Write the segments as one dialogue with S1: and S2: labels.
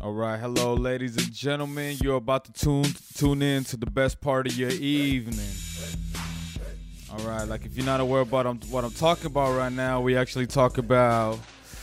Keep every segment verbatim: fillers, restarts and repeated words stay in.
S1: All right, hello, ladies and gentlemen. You're about to tune tune in to the best part of your evening. All right, like if you're not aware about um, what I'm talking about right now, we actually talk about,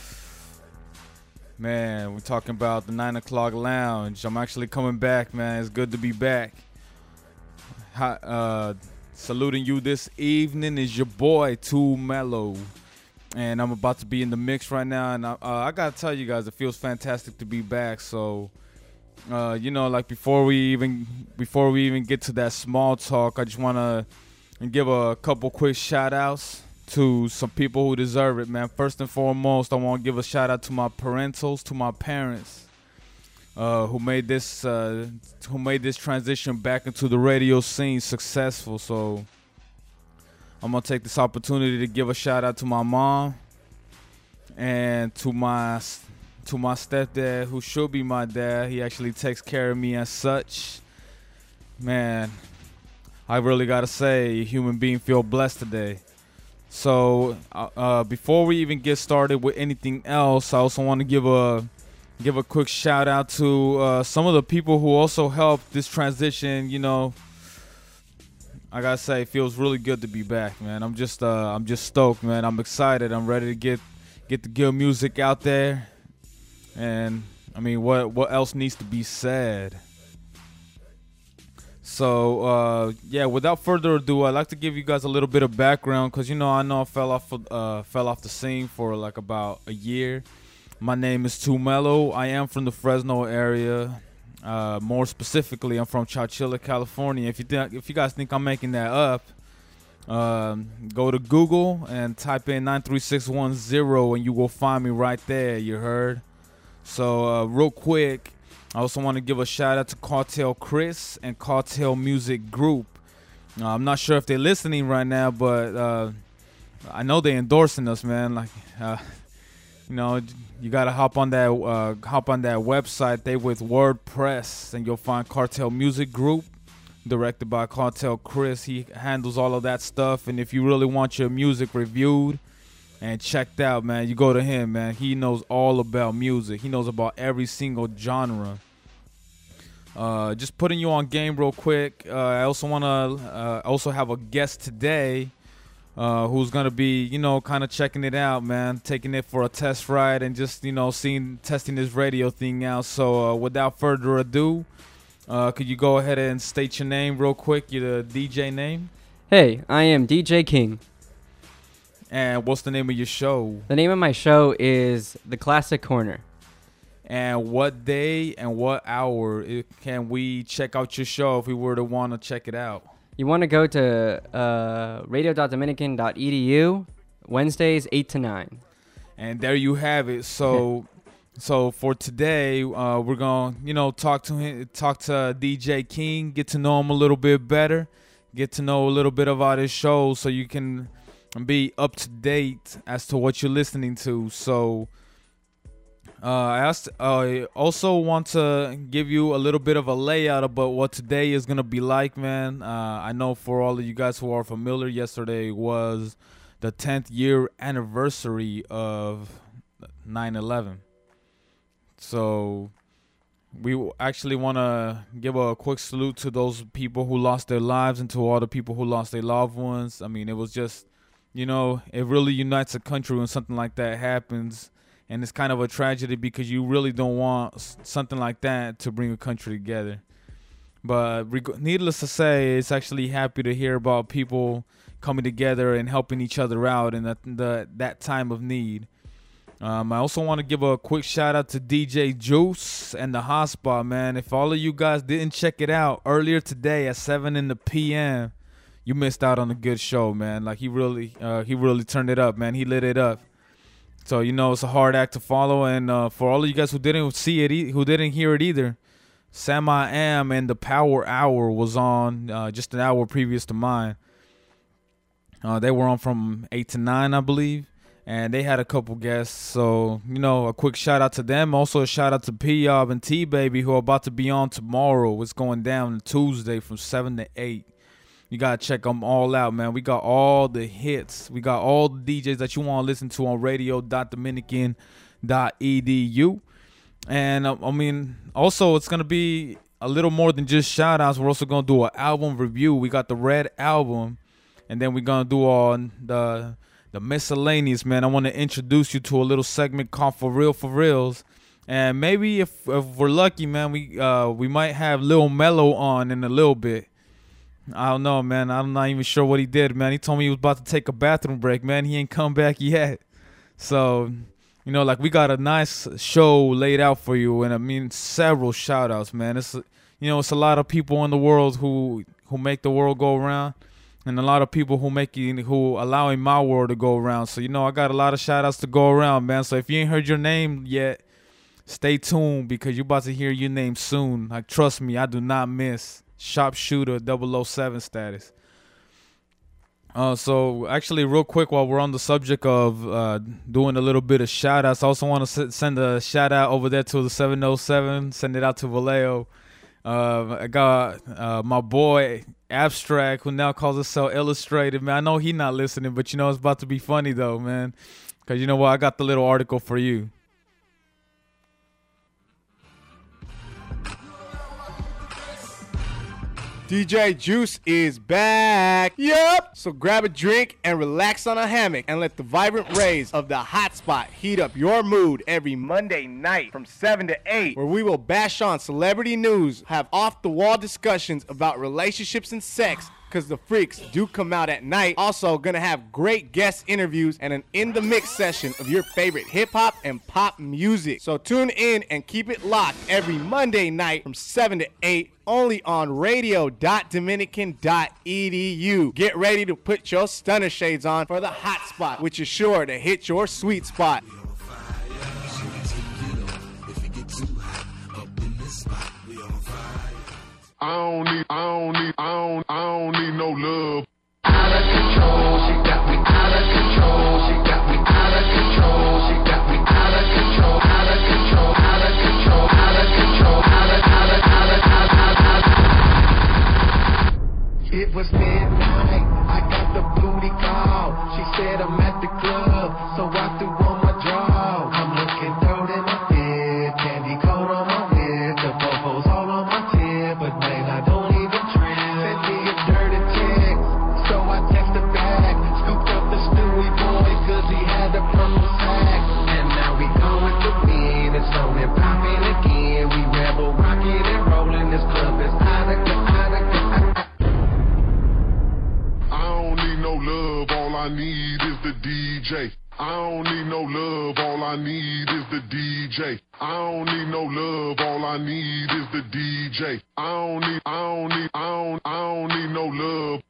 S1: man, we're talking about the nine o'clock lounge. I'm actually coming back, man. It's good to be back. Hi, uh, saluting you this evening is your boy, Too Mellow. And I'm about to be in the mix right now, and I, uh, I gotta tell you guys, it feels fantastic to be back. So, uh, you know, like before we even before we even get to that small talk, I just wanna give a couple quick shout outs to some people who deserve it, man. First and foremost, I want to give a shout out to my parentals, to my parents, uh, who made this uh, who made this transition back into the radio scene successful. So I'm going to take this opportunity to give a shout out to my mom and to my to my stepdad, who should be my dad. He actually takes care of me as such. Man, I really got to say, a human being feel blessed today. So uh, uh, before we even get started with anything else, I also want to give a give a quick shout out to uh, some of the people who also helped this transition, you know. I gotta say, it feels really good to be back, man. I'm just, uh, I'm just stoked, man. I'm excited. I'm ready to get, get the good music out there. And I mean, what, what else needs to be said? So, uh, yeah. Without further ado, I'd like to give you guys a little bit of background, cause you know, I know I fell off, uh, fell off the scene for like about a year. My name is Too Mellow. I am from the Fresno area. Uh, more specifically, I'm from Chowchilla, California. If you think, if you guys think I'm making that up, um, go to Google and type in nine three six one zero, and you will find me right there. You heard? So, uh, real quick, I also want to give a shout out to Cartel Chris and Cartel Music Group. Uh, I'm not sure if they're listening right now, but uh, I know they're endorsing us, man. Like, uh, you know, you gotta hop on that uh, hop on that website. They with WordPress, and you'll find Cartel Music Group, directed by Cartel Chris. He handles all of that stuff. And if you really want your music reviewed and checked out, man, you go to him, man. He knows all about music. He knows about every single genre. Uh, just putting you on game real quick. Uh, I also wanna uh, also have a guest today. Uh, who's gonna be, you know, kind of checking it out, man, taking it for a test ride and just, you know, seeing, testing this radio thing out. So uh, without further ado, uh, could you go ahead and state your name real quick, your D J name?
S2: Hey, I am D J King.
S1: And what's the name of your show?
S2: The name of my show is The Classic Corner.
S1: And what day and what hour it, can we check out your show if we were to want to check it out?
S2: You want to go to uh, radio dot dominican dot e d u, Wednesdays eight to nine.
S1: And there you have it. So so for today, uh, we're going to, you know, talk to him, talk to D J King, get to know him a little bit better, get to know a little bit about his show so you can be up to date as to what you're listening to. So Uh, I asked, uh, also want to give you a little bit of a layout about what today is going to be like, man. Uh, I know for all of you guys who are familiar, yesterday was the tenth year anniversary of nine eleven. So we actually want to give a quick salute to those people who lost their lives and to all the people who lost their loved ones. I mean, it was just, you know, it really unites a country when something like that happens. And it's kind of a tragedy because you really don't want something like that to bring a country together. But reg- needless to say, it's actually happy to hear about people coming together and helping each other out in that, the, that time of need. Um, I also want to give a quick shout out to D J Juice and the Hotspot, man. If all of you guys didn't check it out earlier today at seven in the p m, you missed out on a good show, man. Like he really, uh, he really turned it up, man. He lit it up. So, you know, it's a hard act to follow. And uh, for all of you guys who didn't see it, e- who didn't hear it either, Sam I Am and the Power Hour was on uh, just an hour previous to mine. Uh, they were on from eight to nine, I believe. And they had a couple guests. So, you know, a quick shout out to them. Also a shout out to P-Yob and T-Baby who are about to be on tomorrow. It's going down Tuesday from seven to eight. You got to check them all out, man. We got all the hits. We got all the D Js that you want to listen to on radio dot dominican dot e d u. And uh, I mean, also it's gonna be a little more than just shout outs. We're also gonna do an album review. We got the Red album, and then we're gonna do all the the miscellaneous, man. I want to introduce you to a little segment called For Real For Reals. And maybe if, if we're lucky, man, we uh we might have Lil Mello on in a little bit. I don't know, man. I'm not even sure what he did, man. He told me he was about to take a bathroom break, man. He ain't come back yet. So, you know, like, we got a nice show laid out for you, and I mean several shout outs, man. It's, you know, it's a lot of people in the world who who make the world go around, and a lot of people who make it, who allowing my world to go around. So, you know, I got a lot of shout outs to go around, man. So if you ain't heard your name yet, stay tuned, because you're about to hear your name soon. Like, trust me, I do not miss. Sharpshooter double oh seven status. Uh, so actually, real quick, while we're on the subject of uh, doing a little bit of shout outs, I also want to s- send a shout out over there to the seven oh seven. Send it out to Vallejo. Uh, I got uh, my boy Abstract, who now calls himself Illustrated. Man, I know he not listening, but you know it's about to be funny though, man. Cause you know what, I got the little article for you.
S3: D J Juice is back. Yup. So grab a drink and relax on a hammock and let the vibrant rays of the hotspot heat up your mood every Monday night from seven to eight, where we will bash on celebrity news, have off-the-wall discussions about relationships and sex, because the freaks do come out at night. Also, gonna have great guest interviews and an in-the-mix session of your favorite hip-hop and pop music. So tune in and keep it locked every Monday night from seven to eight, only on radio dot dominican dot e d u. Get ready to put your stunner shades on for the hot spot, which is sure to hit your sweet spot.
S4: I don't need, I don't need, I don't, I don't need no love.
S5: Out of control, she got me out of control, she got me out of control, she got me out of control, out of control, out of control, out of control, out of, out of, out of, out of, out of. It was midnight, I got the booty call, she said I'm at the club, so I threw on my draw. I'm looking throat in my bed, candy coat on my lip, the bubbles all on my tip, but man, I don't even trip. Sent me a dirty text, so I texted back, scooped up the Stewie boy, cause he had a purple sack, and now we going to win, it's on and popping again, we rebel, rocking and rolling, this club is out of, out of, out of.
S4: I don't need no love, all I need is the D J. I don't need no love, all I need is the D J. I don't need no love, all I need is the D J. I don't need, I don't need, I don't, I don't need no love.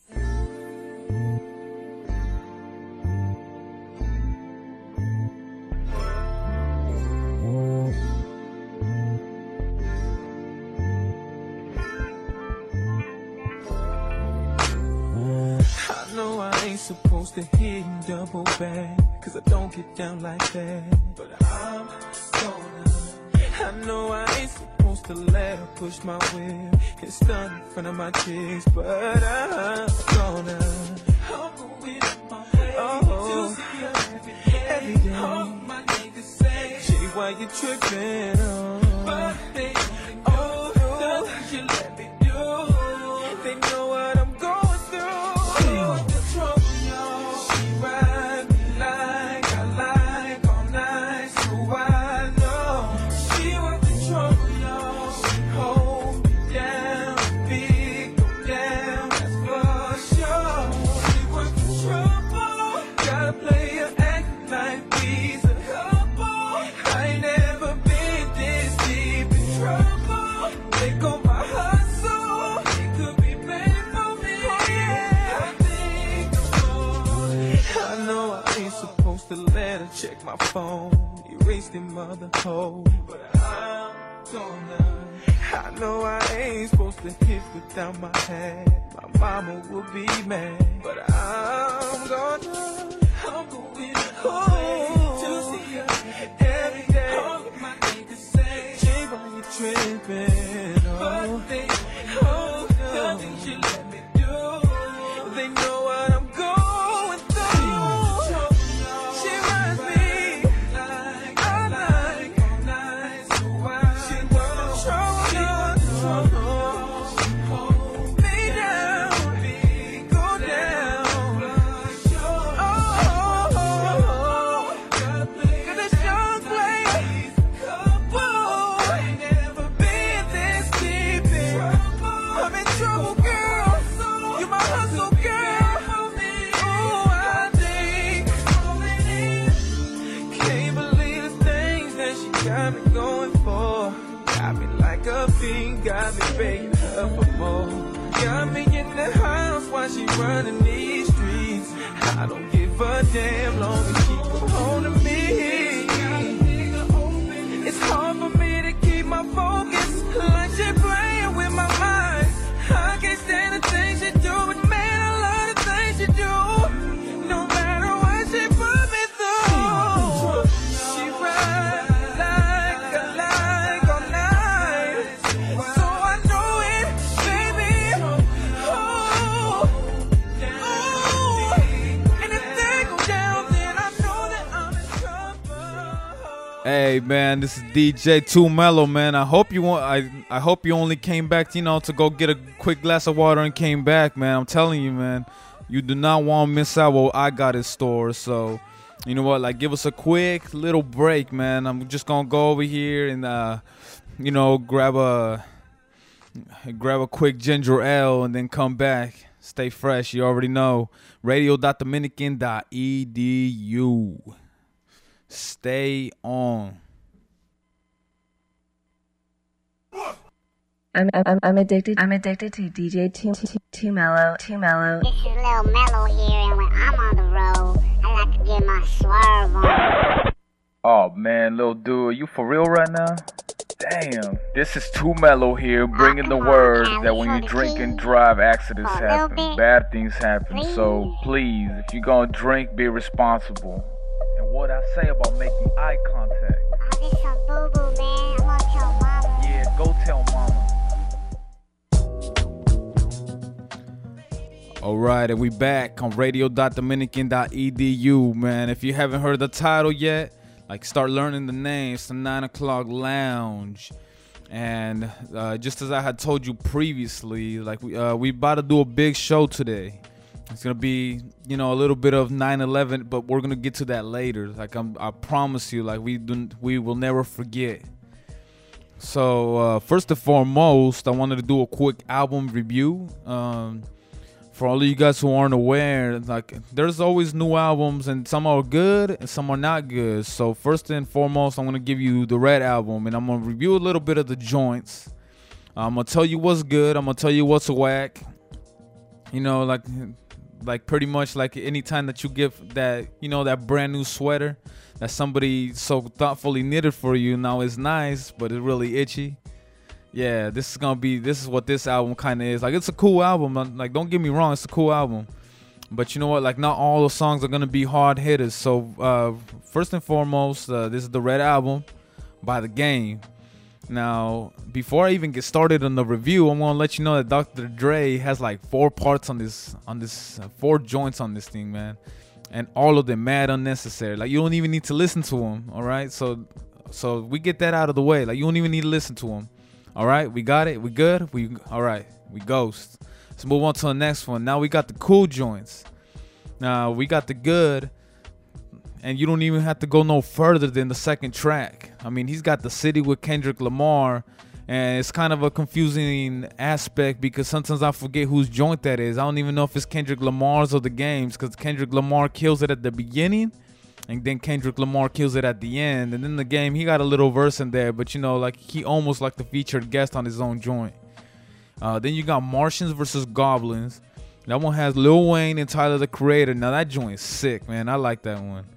S6: I know I ain't supposed to hit and double back, cause I don't get down like that, but I'm gonna. I know I ain't supposed to let her push my will and stun in front of my chicks, but I'm gonna. I'm going my way oh, to see her every day. Every day. All my niggas say, Jay, why you tripping on? But they oh, the things you let me do. They know what I'm going through. She want the trouble, y'all. She ride me like I like all night, so I know. She want the trouble, y'all. She hold me down, big go down, that's for sure. She want the trouble. Gotta play her act like we's a couple. I ain't never been this deep in trouble. They go my hustle. It could be bad for me. I think I'm I know I ain't supposed to let her check my phone, erase the mother hole, but I'm gonna. I know I ain't supposed to hit without my hat. My mama will be mad, but I'm gonna. I'm going home to see her every day. All my niggas say, Jay, why you tripping? Oh, but they oh, the things you let me do. They know what I'm going through. She reminds me like I like all night, fiend got me begging her for more. Got me in the house while she running these streets. I don't give a damn long as she keep holding me. It's hard for me to keep my focus, like she playing with my mind. I can't stand the things she do, but man, I love the things she do. No matter what she put me through, she ride like a like all night. So I know it, baby. Oh, oh. And if they go down, then I know that I'm in trouble.
S1: Hey man, this is D J Too Mellow, man. I hope you want. I I hope you only came back, you know, to go get a quick glass of water and came back, man. I'm telling you, man, you do not want to miss out what I got in store. So, you know what? Like, give us a quick little break, man. I'm just gonna go over here and, uh, you know, grab a grab a quick ginger ale and then come back. Stay fresh. You already know. radio dot dominican dot e d u. Stay on.
S7: I'm I'm I'm addicted. I'm addicted to D J Too Too Too Mellow. Too Mellow.
S8: This is Lil Mellow here, and when I'm on the road, I like to get my swerve on.
S1: Oh man, little dude, you for real right now? Damn. This is Too Mellow here, bringing the word that when you drink and drive, accidents happen, bad things happen. So please, if you're gonna drink, be responsible. And what I say about making eye contact?
S8: Oh, this some boo-boo, man. I'm gonna tell mama.
S1: Yeah, go tell mama. All right, and we back on radio dot dominican dot e d u, man. If you haven't heard the title yet, like, start learning the names. The nine o'clock Lounge. And uh, just as I had told you previously, like, we uh, we about to do a big show today. It's gonna be, you know, a little bit of nine eleven, but we're gonna get to that later. Like, I'm, I promise you, like, we do, we will never forget. So uh, first and foremost, I wanted to do a quick album review. Um, for all of you guys who aren't aware, like, there's always new albums, and some are good and some are not good. So first and foremost, I'm gonna give you the Red album, and I'm gonna review a little bit of the joints. I'm gonna tell you what's good. I'm gonna tell you what's whack. You know, like. Like, pretty much like any time that you give that, you know, that brand new sweater that somebody so thoughtfully knitted for you. Now it's nice, but it's really itchy. Yeah, this is gonna be, this is what this album kind of is. Like, it's a cool album. Like, don't get me wrong, it's a cool album. But you know what? Like, not all the songs are gonna be hard hitters. So uh, first and foremost, uh, this is the Red album by The Game. Now, before I even get started on the review, I'm gonna let you know that Doctor Dre has like four parts on this, on this, uh, four joints on this thing, man, and all of them mad unnecessary. Like, you don't even need to listen to them. All right, so, so we get that out of the way. Like, you don't even need to listen to them. All right, we got it. We good. We all right. We ghost. Let's move on to the next one. Now we got the cool joints. Now we got the good. And you don't even have to go no further than the second track. I mean, he's got The City with Kendrick Lamar. And it's kind of a confusing aspect because sometimes I forget whose joint that is. I don't even know if it's Kendrick Lamar's or The Game's, because Kendrick Lamar kills it at the beginning. And then Kendrick Lamar kills it at the end. And then The Game, he got a little verse in there. But, you know, like, he almost like the featured guest on his own joint. Uh, then you got Martians versus Goblins. That one has Lil Wayne and Tyler, the Creator. Now, that joint's sick, man. I like that one.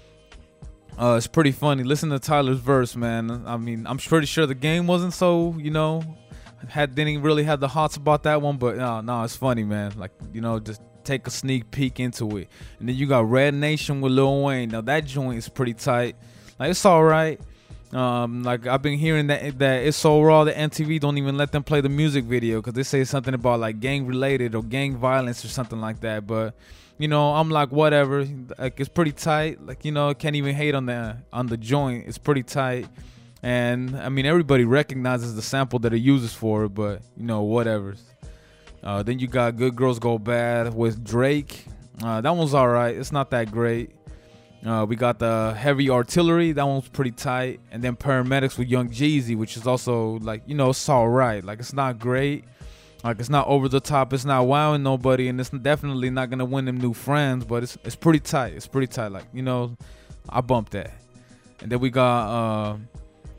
S1: Uh, it's pretty funny. Listen to Tyler's verse, man. I mean, I'm pretty sure The Game wasn't so, you know, had didn't really have the hots about that one, but no, no, it's funny, man. Like, you know, just take a sneak peek into it. And then you got Red Nation with Lil Wayne. Now that joint is pretty tight. Like, it's all right. Um, like, I've been hearing that that It's So Raw that M T V don't even let them play the music video because they say something about like gang related or gang violence or something like that. But you know, I'm like, whatever. Like, it's pretty tight. Like, you know, can't even hate on the on the joint. It's pretty tight. And I mean, everybody recognizes the sample that it uses for it, but you know, whatever. Uh, then you got Good Girls Go Bad with Drake. Uh, that one's all right. It's not that great. Uh, we got the Heavy Artillery. That one's pretty tight. And then Paramedics with Young Jeezy, which is also like, you know, it's all right. Like, it's not great. Like, it's not over the top. It's not wowing nobody. And it's definitely not going to win them new friends. But it's it's pretty tight. It's pretty tight. Like, you know, I bumped that. And then we got uh,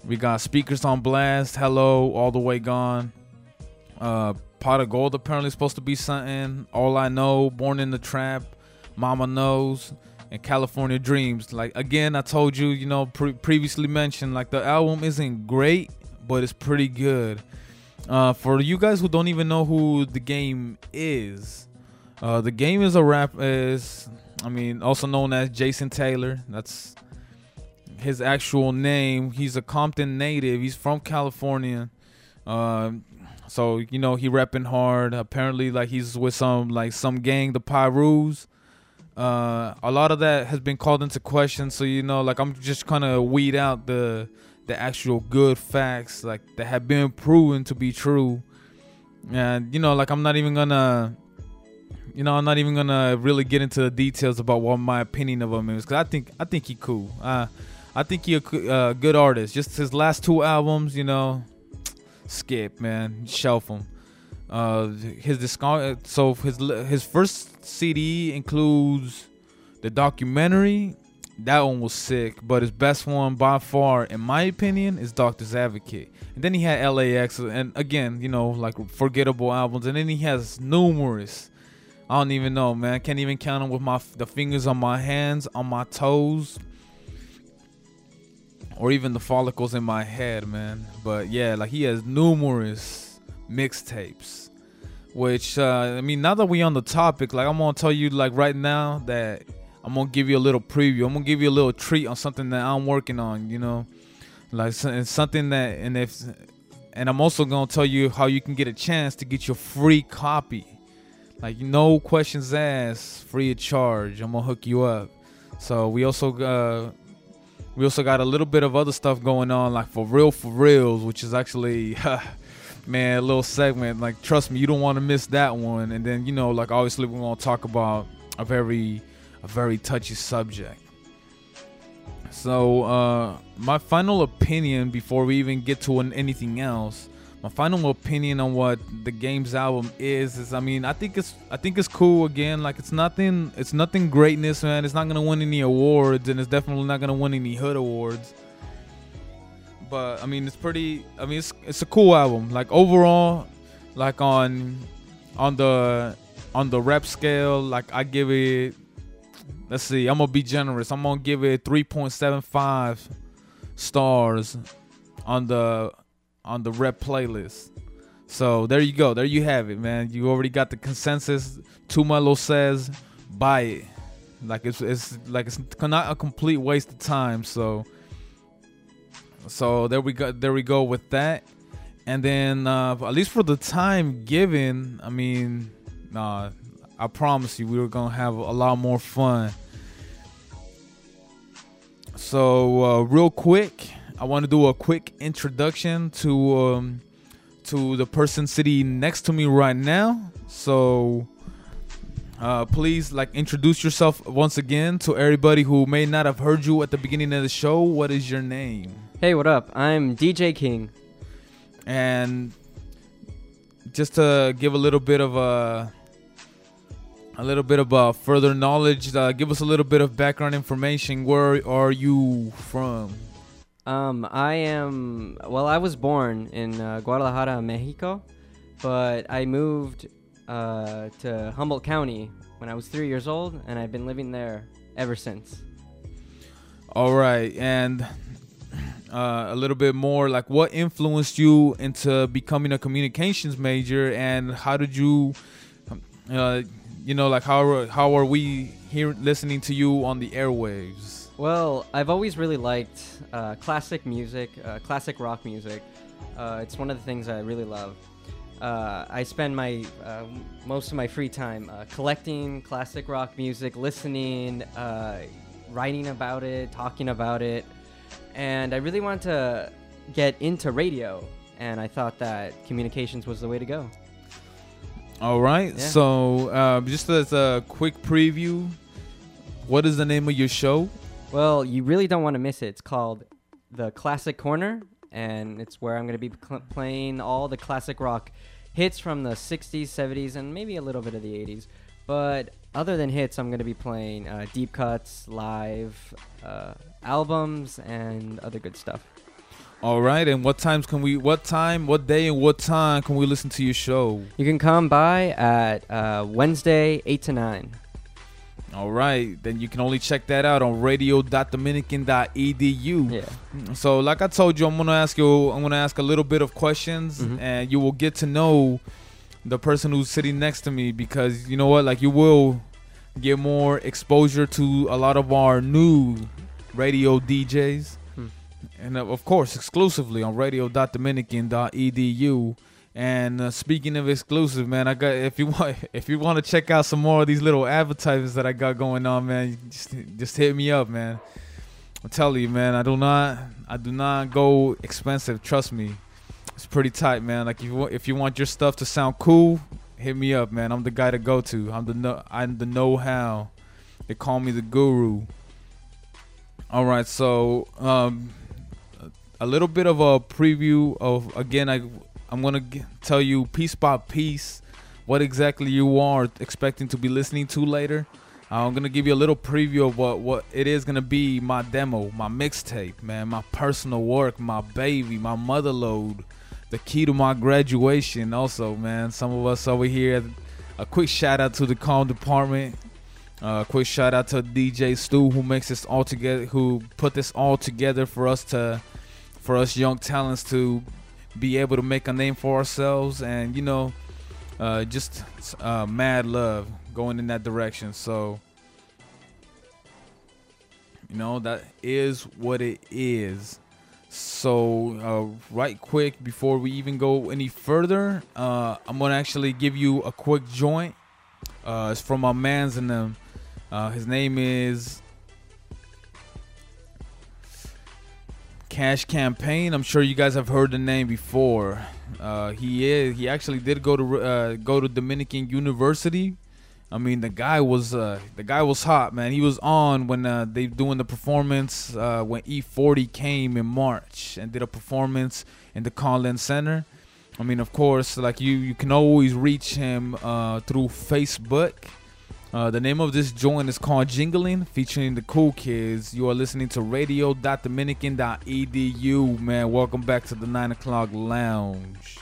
S1: We got Speakers on Blast, Hello, All the Way Gone. Uh, Pot of Gold apparently supposed to be something. All I Know, Born in the Trap, Mama Knows, and California Dreams. Like, again, I told you, you know, pre- previously mentioned, like, the album isn't great, but it's pretty good. Uh, for you guys who don't even know who The Game is, uh, The Game is a rap, is, I mean, also known as Jason Taylor. That's his actual name. He's a Compton native. He's from California. Uh, so, you know, he repping hard. Apparently, like, he's with some, like, some gang, the Pyrus. Uh, a lot of that has been called into question. So, you know, like, I'm just kind of weed out the the actual good facts, like, that have been proven to be true. And, you know, like, I'm not even gonna, you know, I'm not even gonna really get into the details about what my opinion of him is, because I think, I think he cool. Uh, I think he a uh, good artist. Just his last two albums, you know, skip, man, shelf them. Uh, his discog- so his his first C D includes the documentary. That one was sick, but his best one by far, in my opinion, is Doctor's Advocate. And then he had L A X, and again, you know, like, forgettable albums. And then he has numerous. I don't even know, man. Can't even count them with my the fingers on my hands, on my toes, or even the follicles in my head, man. But yeah, like, he has numerous mixtapes. Which, uh, I mean, now that we on the topic, like, I'm gonna tell you, like, right now that I'm gonna give you a little preview. I'm gonna give you a little treat on something that I'm working on, you know, like, it's something that, and if, and I'm also gonna tell you how you can get a chance to get your free copy, like, no questions asked, free of charge. I'm gonna hook you up. So we also, uh, we also got a little bit of other stuff going on, like For Real For Reals, which is actually, man, a little segment. Like, trust me, you don't want to miss that one. And then, you know, like, obviously we're gonna talk about a very a very touchy subject. So uh my final opinion, before we even get to an, anything else, my final opinion on what The Game's album is is I mean, I think it's I think it's cool. Again, like, it's nothing it's nothing greatness, man. It's not gonna win any awards, and it's definitely not gonna win any hood awards. But I mean, it's pretty I mean, it's it's a cool album. Like, overall, like, on on the on the rep scale, like, I give it, let's see, I'm gonna be generous. I'm gonna give it three point seven five stars on the on the rep playlist. So there you go. There you have it, man. You already got the consensus. Too Mellow says buy it. Like, it's it's like it's not a complete waste of time. So so there we go. There we go with that. And then uh, at least for the time given, I mean, nah. I promise you, we were gonna have a lot more fun. So, uh, real quick, I want to do a quick introduction to um, to the person sitting next to me right now. So, uh, please, like, introduce yourself once again to everybody who may not have heard you at the beginning of the show. What is your name?
S2: Hey, what up? I'm D J King.
S1: And just to give a little bit of a A little bit about further knowledge. Uh, give us a little bit of background information. Where are you from?
S2: Um, I am, well, I was born in uh, Guadalajara, Mexico, but I moved uh, to Humboldt County when I was three years old, and I've been living there ever since.
S1: All right, and uh, a little bit more, like, what influenced you into becoming a communications major, and how did you, uh, you know, like, how how are we here listening to you on the airwaves?
S2: Well, I've always really liked uh, classic music, uh, classic rock music. Uh, it's one of the things I really love. Uh, I spend my uh, most of my free time uh, collecting classic rock music, listening, uh, writing about it, talking about it, and I really wanted to get into radio, and I thought that communications was the way to go.
S1: All right,
S2: Yeah.
S1: so uh, just as a quick preview, what is the name of your show?
S2: Well, you really don't want to miss it. It's called The Classic Corner, and it's where I'm going to be cl- playing all the classic rock hits from the sixties, seventies, and maybe a little bit of the eighties. But other than hits, I'm going to be playing uh, deep cuts, live uh, albums, and other good stuff.
S1: All right, and what times can we? What time? What day and what time can we listen to your show?
S2: You can come by at uh, Wednesday, eight to nine.
S1: All right, then you can only check that out on radio dot dominican dot e d u.
S2: Yeah.
S1: So, like I told you, I'm gonna ask you. I'm gonna ask a little bit of questions,
S2: Mhm.
S1: and you will get to know the person who's sitting next to me, because you know what? Like, you will get more exposure to a lot of our new radio D Js. And uh, of course, exclusively on radio dot dominican dot e d u. And uh, speaking of exclusive, man, I got if you want if you want to check out some more of these little advertisements that I got going on, man, just just hit me up, man. I'm telling you, man, I do not I do not go expensive. Trust me, it's pretty tight, man. Like if you want, if you want your stuff to sound cool, hit me up, man. I'm the guy to go to. I'm the know I'm the know-how. They call me the guru. All right, so um. a little bit of a preview of, again, I, I'm going to tell you piece by piece what exactly you are expecting to be listening to later. Uh, I'm going to give you a little preview of what, what it is going to be, my demo, my mixtape, man, my personal work, my baby, my mother load, the key to my graduation also, man. Some of us over here, a quick shout out to the comm department. Uh, quick shout out to D J Stu, who makes this all together, who put this all together for us to for us young talents to be able to make a name for ourselves, and you know, uh, just uh, mad love going in that direction. So, you know, that is what it is. So, uh, right quick, before we even go any further, uh, I'm gonna actually give you a quick joint. Uh, it's from my man's and them. Uh, his name is Cash Campaign. I'm sure you guys have heard the name before. Uh, he is. He actually did go to uh, go to Dominican University. I mean, the guy was uh, the guy was hot, man. He was on when uh, they doing the performance uh, when E forty came in March and did a performance in the Conlin Center. I mean, of course, like you, you can always reach him uh, through Facebook. Uh, the name of this joint is called Jingling, featuring the Cool Kids. You are listening to radio dot dominican dot e d u, man. Welcome back to the nine o'clock lounge.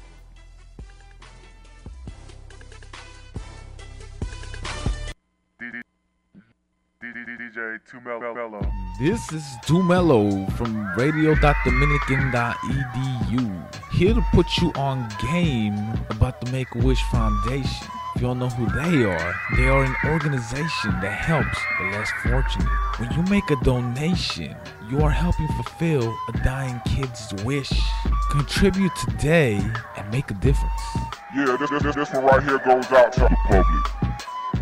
S4: D J Too Mellow.
S1: This is Too Mellow from radio dot dominican dot e d u. Here to put you on game about the Make-A-Wish Foundation. If you don't know who they are, they are an organization that helps the less fortunate. When you make a donation, you are helping fulfill a dying kid's wish. Contribute today and make a difference.
S4: Yeah, this, this, this one right here goes out to the public.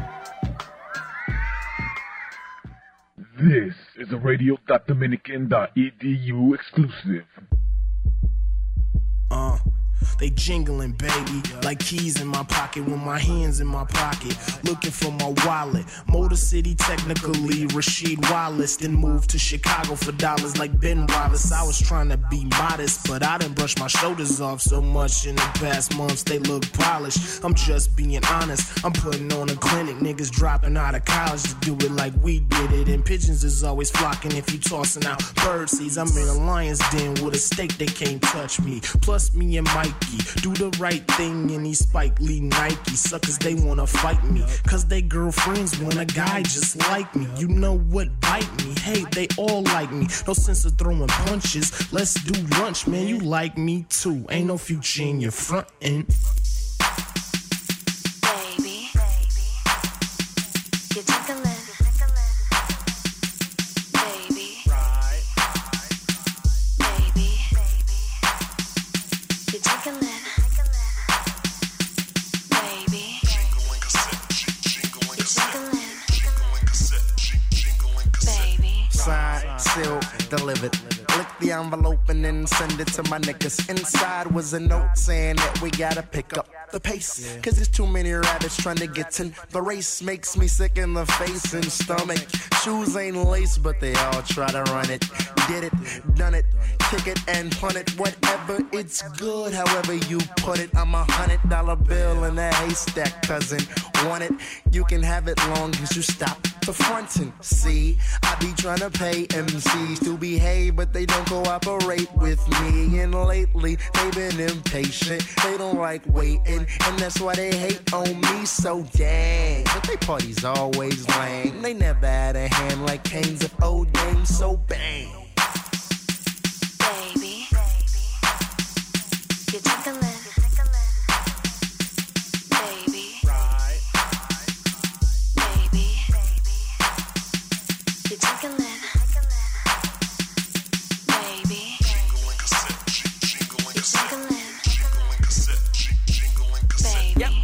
S9: This is a radio dot dominican dot e d u exclusive.
S10: Uh, they jingling, baby, like keys in my pocket with my hands in my pocket, looking for my wallet. Motor City, technically Rasheed Wallace, then moved to Chicago for dollars like Ben Wallace. I was trying to be modest, but I didn't brush my shoulders off so much in the past months. They look polished. I'm just being honest. I'm putting on a clinic. Niggas dropping out of college to do it like we did it. And pigeons is always flocking if you tossing out bird seeds. I'm in a lion's den with a steak, they can't touch me. Plus me and Mikey do the right thing in these Spike Lee Nike. Suckers, they wanna fight me, cause they girlfriends want a guy just like me. You know what bite me? Hey, they all like me. No sense of throwing punches. Let's do lunch, man. You like me too. Ain't no future in your front end.
S11: Baby, you take a lift. Baby, baby, you take a lift.
S10: Side, sealed, delivered. Lick the envelope and then send it to my niggas. Inside was a note saying that we gotta pick up the pace, cause there's too many rabbits trying to get in the race. Makes me sick in the face and stomach. Shoes ain't lace, but they all try to run it. Did it, done it, kick it and punt it. Whatever, it's good, however you put it. I'm a hundred dollar bill in a haystack, cousin. Want it, you can have it long as you stop to frontin'. See, I be trying to pay M Cs to behave, but they don't cooperate with me. And lately, they been impatient. They don't like waiting, and that's why they hate on me so dang. But they parties always lame. They never had a hand like Kane's of old games, so bang.
S11: Baby, you're tickling. Baby, baby, you're tickling. Baby, you're tickling. Baby.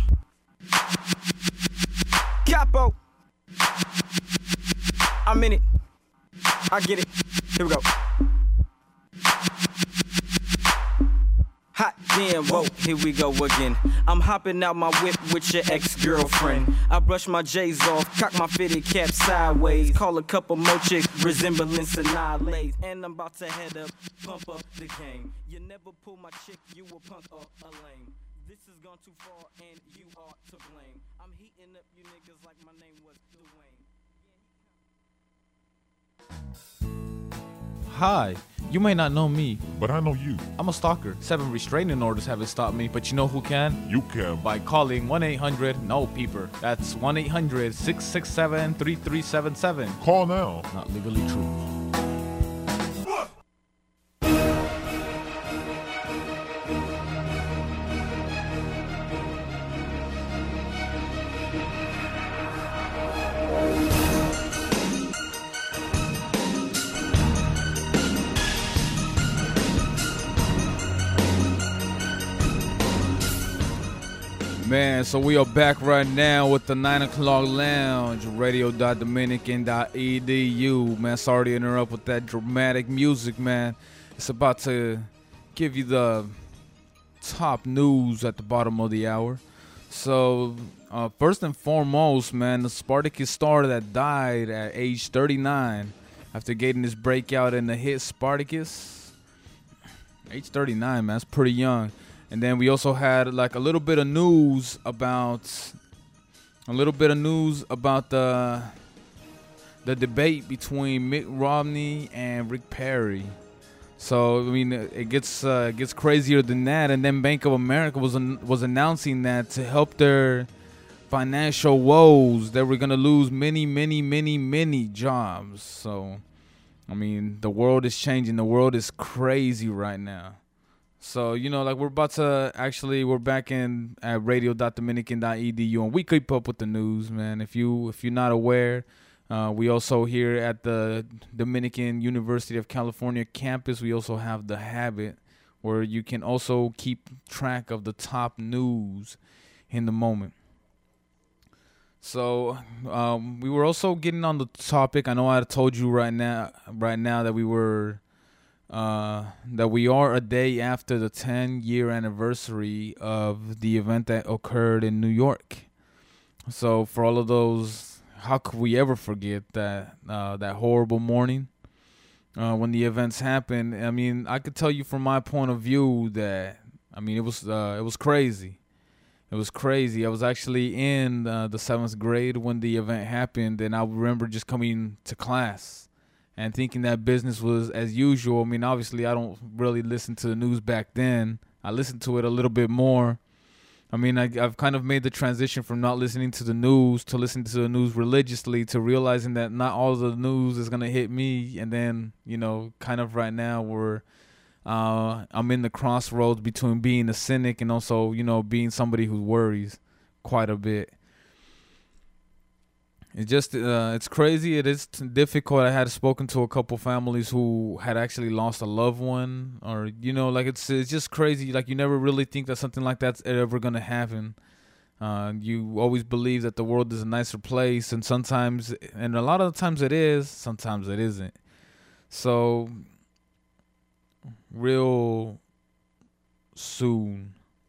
S12: Capo. I'm in it. I get it. Here we go. Hot damn, whoa, here we go again. I'm hopping out my whip with your ex-girlfriend. I brush my J's off, cock my fitted cap sideways. Call a couple more chicks, resemblance annihilate. And I'm about to head up, pump up the game. You never pull my chick, you a punk or a lame. This has gone too far and you are to blame. I'm heating up you niggas like my name was Dwayne.
S1: Hi, you may not know me,
S4: but I know you.
S1: I'm a stalker. Seven restraining orders haven't stopped me, but you know who can?
S4: You can.
S1: By calling one eight hundred N O peeper. That's one eight hundred six six seven three three seven seven.
S4: Call now.
S1: Not legally true. Man, so we are back right now with the nine o'clock lounge, radio dot dominican dot e d u. Man, sorry to interrupt with that dramatic music, man. It's about to give you the top news at the bottom of the hour. So, uh, first and foremost, man, the Spartacus star that died at age thirty-nine after getting his breakout in the hit Spartacus. Age thirty-nine, man, that's pretty young. And then we also had like a little bit of news about a little bit of news about the the debate between Mitt Romney and Rick Perry. So I mean, it gets uh, it gets crazier than that. And then Bank of America was an, was announcing that to help their financial woes, they were gonna lose many, many, many, many jobs. So I mean, the world is changing. The world is crazy right now. So, you know, like we're about to actually, we're back in at radio dot dominican dot e d u and we keep up with the news, man. If, you, if you're not aware, uh, we also here at the Dominican University of California campus, we also have The Habit, where you can also keep track of the top news in the moment. So um, we were also getting on the topic. I know I told you right now, right now that we were... Uh, that we are a day after the ten-year anniversary of the event that occurred in New York. So for all of those, how could we ever forget that uh, that horrible morning uh, when the events happened? I mean, I could tell you from my point of view that I mean it was uh, it was crazy. It was crazy. I was actually in uh, the seventh grade when the event happened, and I remember just coming to class and thinking that business was as usual. I mean, obviously, I don't really listen to the news back then. I listened to it a little bit more. I mean, I, I've kind of made the transition from not listening to the news to listening to the news religiously to realizing that not all of the news is going to hit me. And then, you know, kind of right now we're, uh, I'm in the crossroads between being a cynic and also, you know, being somebody who worries quite a bit. It just, uh, it's crazy. It is t- difficult. I had spoken to a couple families who had actually lost a loved one, or, you know, like it's, it's just crazy. Like you never really think that something like that's ever going to happen. Uh, you always believe that the world is a nicer place, and sometimes, and a lot of the times it is, sometimes it isn't. So real soon,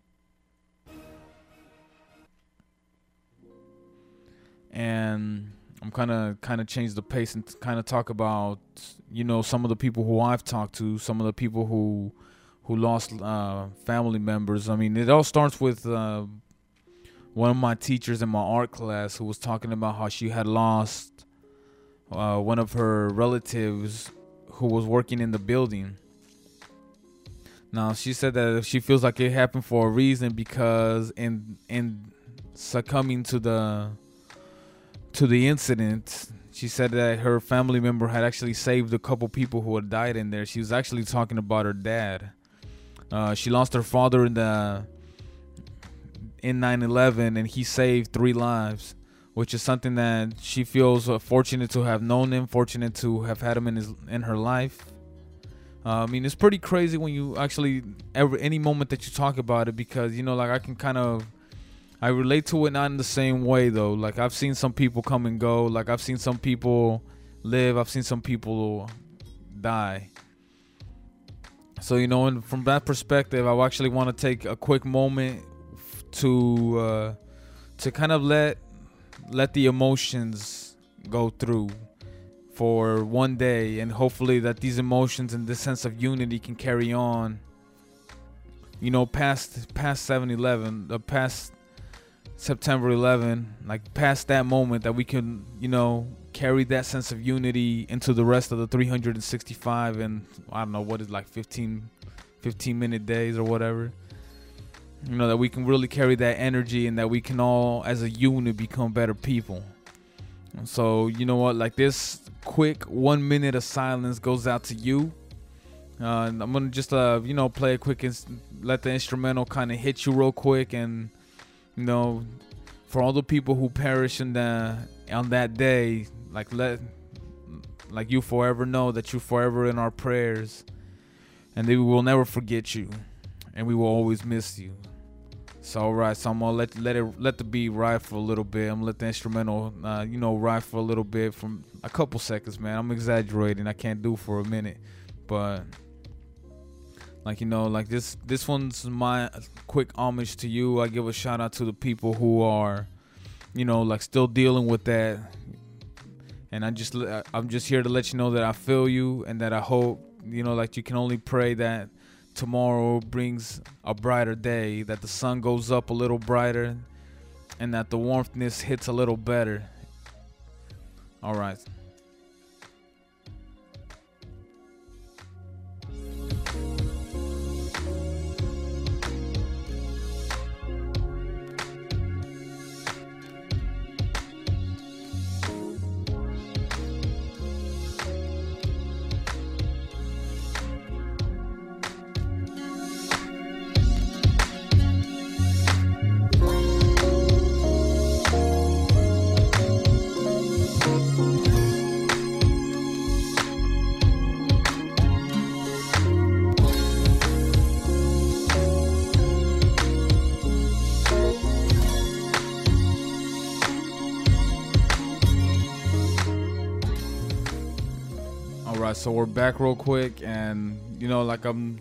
S1: and I'm kind of kind of change the pace and kind of talk about, you know, some of the people who I've talked to, some of the people who who lost uh, family members. I mean, it all starts with uh, one of my teachers in my art class who was talking about how she had lost uh, one of her relatives who was working in the building. Now, she said that she feels like it happened for a reason, because in in succumbing to the to the incident, she said that her family member had actually saved a couple people who had died in there. She was actually talking about her dad. Uh, she lost her father in the in nine eleven, and he saved three lives, which is something that she feels uh, fortunate to have known him, fortunate to have had him in his in her life. Uh, I mean, it's pretty crazy when you actually ever any moment that you talk about it, because you know, like I can kind of I relate to it, not in the same way though. Like I've seen some people come and go. Like I've seen some people live. I've seen some people die. So you know, and from that perspective, I actually want to take a quick moment to uh, to kind of let let the emotions go through for one day, and hopefully that these emotions and this sense of unity can carry on, you know, past past seven eleven, uh, past September eleventh, like past that moment, that we can, you know, carry that sense of unity into the rest of the three hundred sixty-five and I don't know what is like fifteen minute days or whatever. You know, that we can really carry that energy, and that we can all as a unit become better people. So you know what, like this quick one minute of silence goes out to you. Uh, and I'm gonna just uh you know play a quick ins- let the instrumental kind of hit you real quick, and you know, for all the people who perished in the on that day, like let like you forever know that you're forever in our prayers, and that we will never forget you, and we will always miss you. So alright, so I'm gonna let let it let the beat ride for a little bit. I'm gonna let the instrumental, uh, you know, ride for a little bit, from a couple seconds, man. I'm exaggerating. I can't do for a minute, but like you know, like this this one's my quick homage to you. I give a shout out to the people who are, you know, like still dealing with that, and I just I'm just here to let you know that I feel you, and that I hope, you know, like you can only pray that tomorrow brings a brighter day, that the sun goes up a little brighter, and that the warmthness hits a little better. All right. So we're back real quick, and you know, like I'm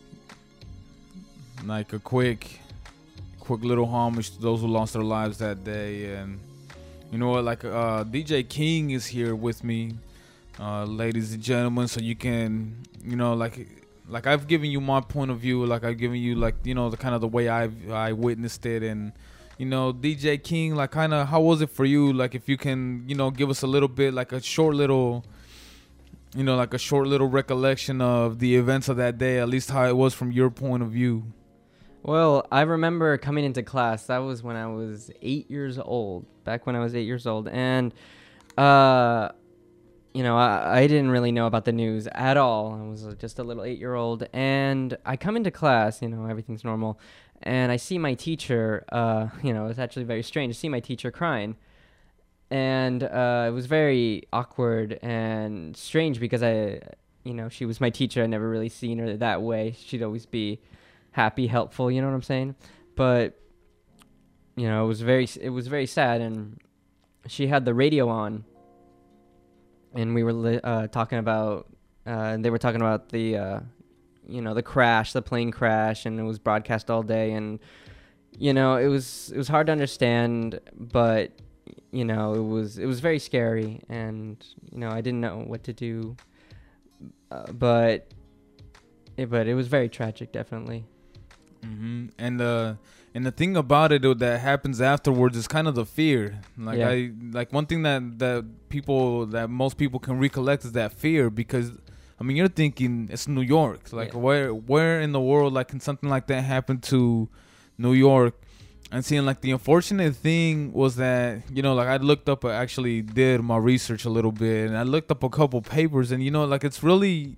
S1: like a quick quick little homage to those who lost their lives that day. And you know what, like uh D J King is here with me, uh ladies and gentlemen, so you can, you know, like like I've given you my point of view, like I've given you, like, you know, the kind of the way I I witnessed it. And you know, D J King, like kind of how was it for you? Like if you can, you know, give us a little bit, like a short little, you know, like a short little recollection of the events of that day, at least how it was from your point of view.
S2: Well, I remember coming into class. That was when I was eight years old, back when I was eight years old. And, uh, you know, I, I didn't really know about the news at all. I was just a little eight-year-old. And I come into class, you know, everything's normal. And I see my teacher, uh, you know, it's actually very strange to see my teacher crying. And uh, it was very awkward and strange because I, you know, she was my teacher. I never really seen her that way. She'd always be happy, helpful. You know what I'm saying? But you know, it was very, it was very sad. And she had the radio on, and we were li- uh, talking about. Uh, they were talking about the, uh, you know, the crash, the plane crash, and it was broadcast all day. And you know, it was it was hard to understand, but you know, it was it was very scary, and you know, I didn't know what to do, uh, but it, but it was very tragic, definitely.
S1: Mm-hmm. And uh, and the thing about it that happens afterwards is kind of the fear. Like
S2: Yeah.
S1: I like one thing that that people that most people can recollect is that fear, because I mean you're thinking it's New York. Like
S2: Yeah.
S1: where where in the world like can something like that happen to New York? And seeing like the unfortunate thing was that, you know, like I looked up, I actually did my research a little bit, and I looked up a couple papers, and you know, like it's really,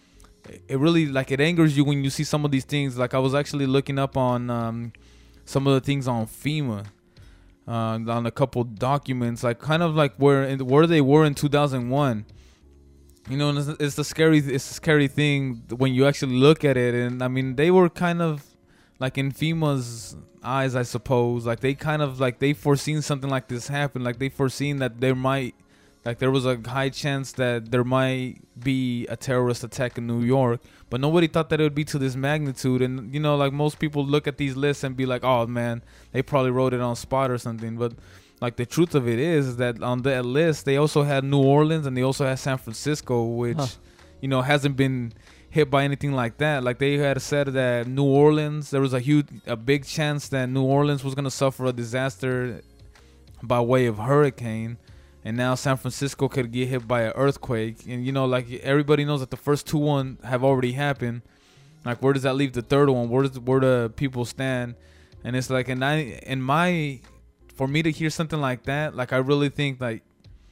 S1: it really like it angers you when you see some of these things. Like I was actually looking up on um, some of the things on FEMA, uh, on a couple documents, like kind of like where in, where they were in two thousand one. You know, and it's, it's the scary, it's a scary thing when you actually look at it, and I mean they were kind of like in FEMA's eyes, I suppose, like they kind of like they foreseen something like this happen. Like they foreseen that there might, like there was a high chance that there might be a terrorist attack in New York, but nobody thought that it would be to this magnitude. And you know, like most people look at these lists and be like, oh man, they probably wrote it on spot or something. But like the truth of it is, is that on that list they also had New Orleans and they also had San Francisco, which
S2: Huh.
S1: you know hasn't been hit by anything like that. Like they had said that New Orleans, there was a huge, a big chance that New Orleans was gonna suffer a disaster by way of hurricane, and now San Francisco could get hit by an earthquake. And you know, like everybody knows that the first two one have already happened. Like where does that leave the third one? Where does where do people stand? And it's like, and I, in my, for me to hear something like that, like I really think like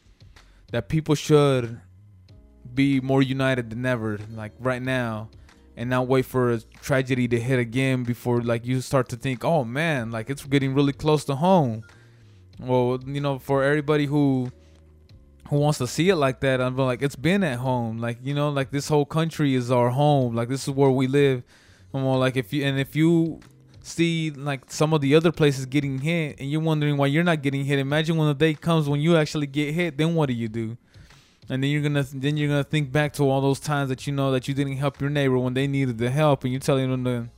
S1: that people should be more united than ever, like right now, and not wait for a tragedy to hit again before like you start to think, oh man, like it's getting really close to home. Well, you know, for everybody who who wants to see it like that, I'm like, it's been at home. Like, you know, like this whole country is our home. Like this is where we live. And well, like if you and if you see like some of the other places getting hit and you're wondering why you're not getting hit, imagine when the day comes when you actually get hit, then what do you do? And then you're gonna then you're gonna think back to all those times that you know that you didn't help your neighbor when they needed the help, and you're telling them to,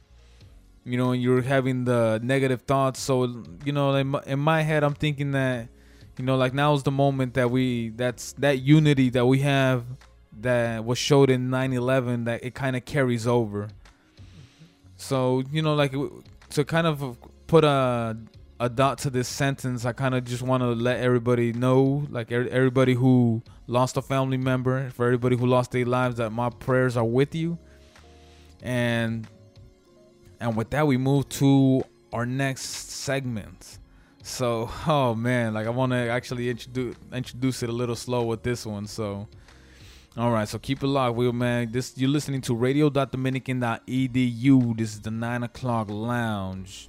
S1: you know, and you're having the negative thoughts. So you know, in my, in my head, I'm thinking that, you know, like now is the moment that we that's that unity that we have that was showed in nine eleven, that it kind of carries over. So you know, like to kind of put a a dot to this sentence, I kind of just want to let everybody know, like er- everybody who lost a family member, for everybody who lost their lives, that my prayers are with you. And and with that, we move to our next segment. So, oh man, like I want to actually introduce introduce it a little slow with this one. So, all right, so keep it locked, Will, man. This you're listening to radio dot dominican dot e d u. This is the nine o'clock lounge.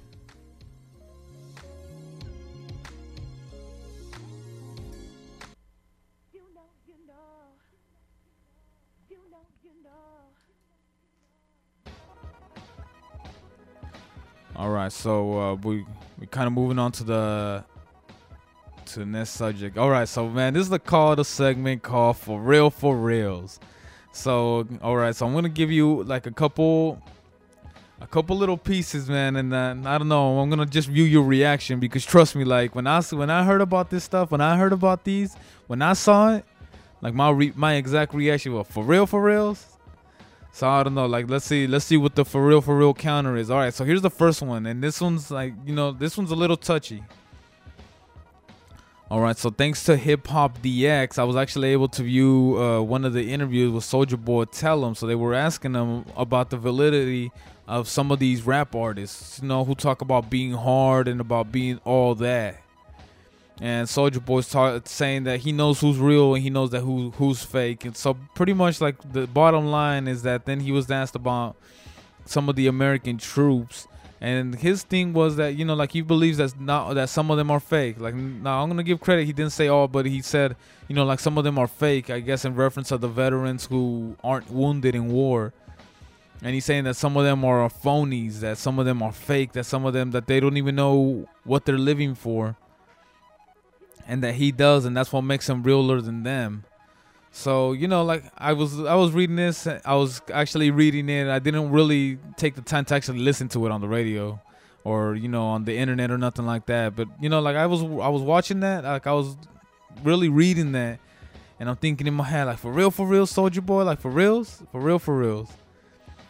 S1: All right, so uh, we we kind of moving on to the to the next subject. All right, so man, this is the call the segment called For Real for Reals. So all right, so I'm gonna give you like a couple a couple little pieces, man, and uh, I don't know, I'm gonna just view your reaction, because trust me, like when I when I heard about this stuff, when I heard about these, when I saw it, like my re- my exact reaction was for real for reals. So I don't know, like let's see, let's see what the for real for real counter is. All right, so here's the first one, and this one's like, you know, this one's a little touchy. All right, so thanks to Hip Hop D X, I was actually able to view uh, one of the interviews with Soulja Boy Tell 'em. So they were asking him about the validity of some of these rap artists, you know, who talk about being hard and about being all that. And Soulja Boy's talk, saying that he knows who's real and he knows that who who's fake. And so pretty much like the bottom line is that then he was asked about some of the American troops, and his thing was that, you know, like he believes that not that some of them are fake. Like, now I'm gonna give credit, he didn't say all, but he said, you know, like some of them are fake, I guess in reference to the veterans who aren't wounded in war. And he's saying that some of them are phonies, that some of them are fake, that some of them that they don't even know what they're living for. And that he does, and that's what makes him realer than them. So, you know, like I was I was reading this, I was actually reading it. I didn't really take the time to actually listen to it on the radio or, you know, on the internet or nothing like that. But, you know, like I was I was watching that, like I was really reading that, and I'm thinking in my head, like, for real, for real, Soulja Boy, like for reals, for real, for reals.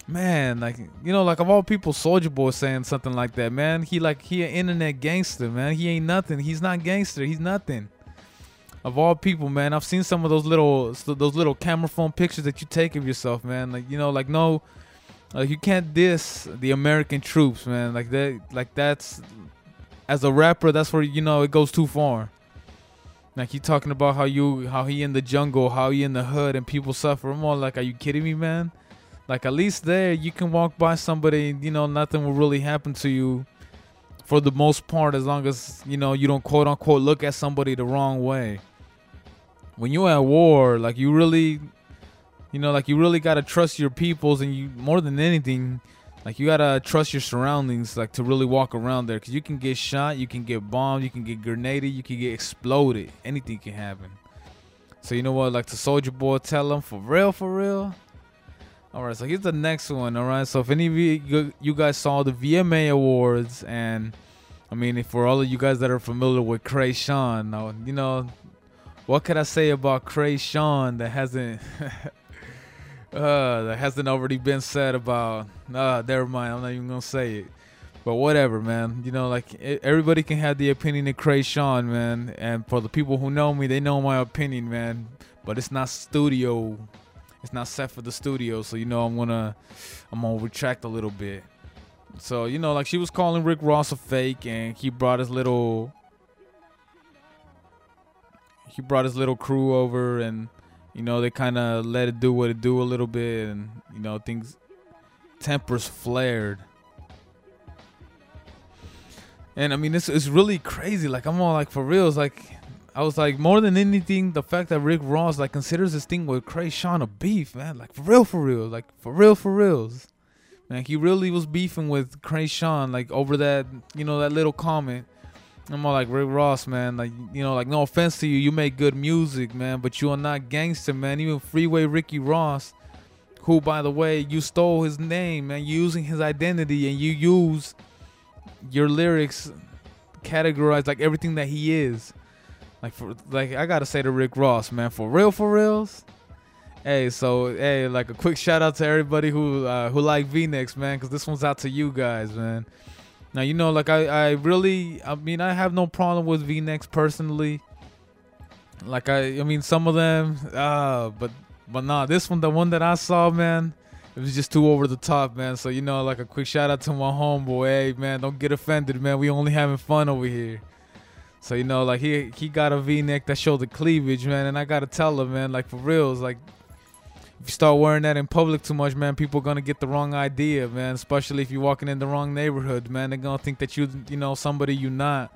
S1: man, like, you know, like of all people, Soulja Boy saying something like that, man. He like he an internet gangster, man. He ain't nothing. He's not gangster. He's nothing. Of all people, man, I've seen some of those little those little camera phone pictures that you take of yourself, man. Like, you know, like no, like you can't diss the American troops, man. Like that, like that's as a rapper, that's where, you know, it goes too far. Like he talking about how you how he in the jungle, how he in the hood, and people suffer. I'm all like, are you kidding me, man? Like at least there you can walk by somebody, you know, nothing will really happen to you for the most part, as long as, you know, you don't quote unquote look at somebody the wrong way. When you're at war, like you really, you know, like you really gotta trust your peoples, and you more than anything, like you gotta trust your surroundings, like to really walk around there, because you can get shot, you can get bombed, you can get grenaded, you can get exploded, anything can happen. So you know what, like the Soulja Boy, tell them for real, for real. All right, so here's the next one. All right, so if any of you, you guys saw the V M A Awards, and I mean, if for all of you guys that are familiar with Kreayshawn, now you know what could I say about Kreayshawn that hasn't uh, that hasn't already been said about. Uh, never mind, I'm not even gonna say it. But whatever, man. You know, like it, everybody can have the opinion of Kreayshawn, man. And for the people who know me, they know my opinion, man. But it's not studio. It's not set for the studio, so you know I'm gonna I'm gonna retract a little bit. So you know, like she was calling Rick Ross a fake, and he brought his little he brought his little crew over, and you know they kind of let it do what it do a little bit, and you know things tempers flared. And I mean, this is really crazy. Like I'm all like, for real, it's like. I was like, more than anything, the fact that Rick Ross like considers this thing with Kreayshawn a beef, man. Like for real, for real, like for real, for reals. Man, he really was beefing with Kreayshawn, like over that, you know, that little comment. I'm all like, Rick Ross, man, like, you know, like no offense to you, you make good music, man, but you are not gangster, man. Even Freeway Ricky Ross, who, by the way, you stole his name, man, using his identity, and you use your lyrics categorized like everything that he is. Like, for, like I gotta say to Rick Ross, man, for real, for reals. Hey, so hey, like a quick shout out to everybody who uh, who like V-necks, man, because this one's out to you guys, man. Now you know, like I, I really, I mean, I have no problem with V-necks personally. Like I, I mean, some of them, uh, but but nah, this one, the one that I saw, man, it was just too over the top, man. So you know, like a quick shout out to my homeboy, hey man, don't get offended, man. We only having fun over here. So, you know, like, he he got a V-neck that showed the cleavage, man, and I got to tell him, man, like, for reals, like, if you start wearing that in public too much, man, people going to get the wrong idea, man, especially if you're walking in the wrong neighborhood, man. They're going to think that you, you know, somebody you not.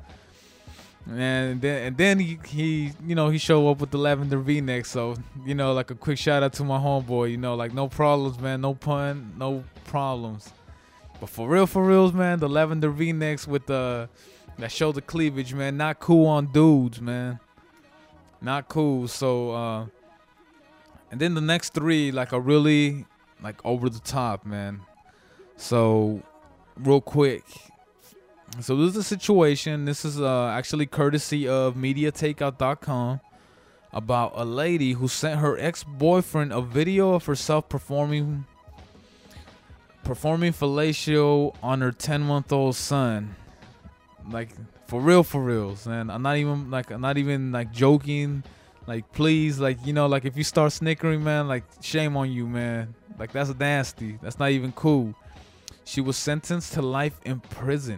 S1: And then, and then he, he, you know, he showed up with the lavender V-neck, so, you know, like, a quick shout-out to my homeboy, you know, like, no problems, man, no pun, no problems. But for real, for reals, man, the lavender V-necks with the... that show the cleavage, man. Not cool on dudes, man. Not cool. So, uh, and then the next three, like, are really, like, over the top, man. So, real quick. So, this is a situation. This is uh, actually courtesy of media takeout dot com about a lady who sent her ex-boyfriend a video of herself performing, performing fellatio on her ten-month-old son. Like for real, for reals, and I'm not even like I'm not even like joking. Like please, like you know, like if you start snickering, man, like shame on you, man. Like that's nasty. That's not even cool. She was sentenced to life in prison.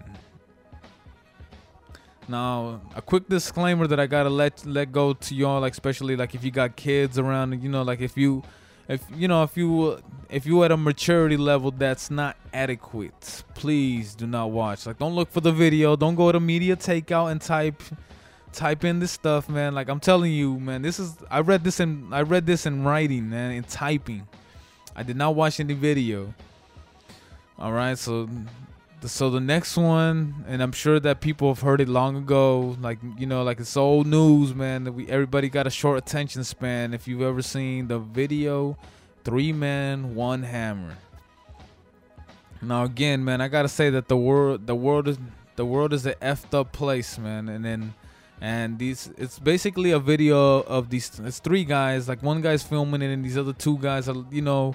S1: Now, a quick disclaimer that I gotta let let go to y'all, like especially like if you got kids around, you know, like if you, if you know, if you if you at a maturity level that's not adequate, please do not watch. Like, don't look for the video. Don't go to Media Takeout and type type in this stuff, man. Like I'm telling you, man, this is I read this in I read this in writing, man, in typing. I did not watch any video. All right, so. So the next one, and I'm sure that people have heard it long ago, like, you know, like it's old news, man, that we everybody got a short attention span. If you've ever seen the video, Three Men, One Hammer. Now again, man, I gotta say that the world, the world is, the world is an effed up place, man. And then, and these, it's basically a video of these. It's three guys. Like one guy's filming it, and these other two guys are, you know.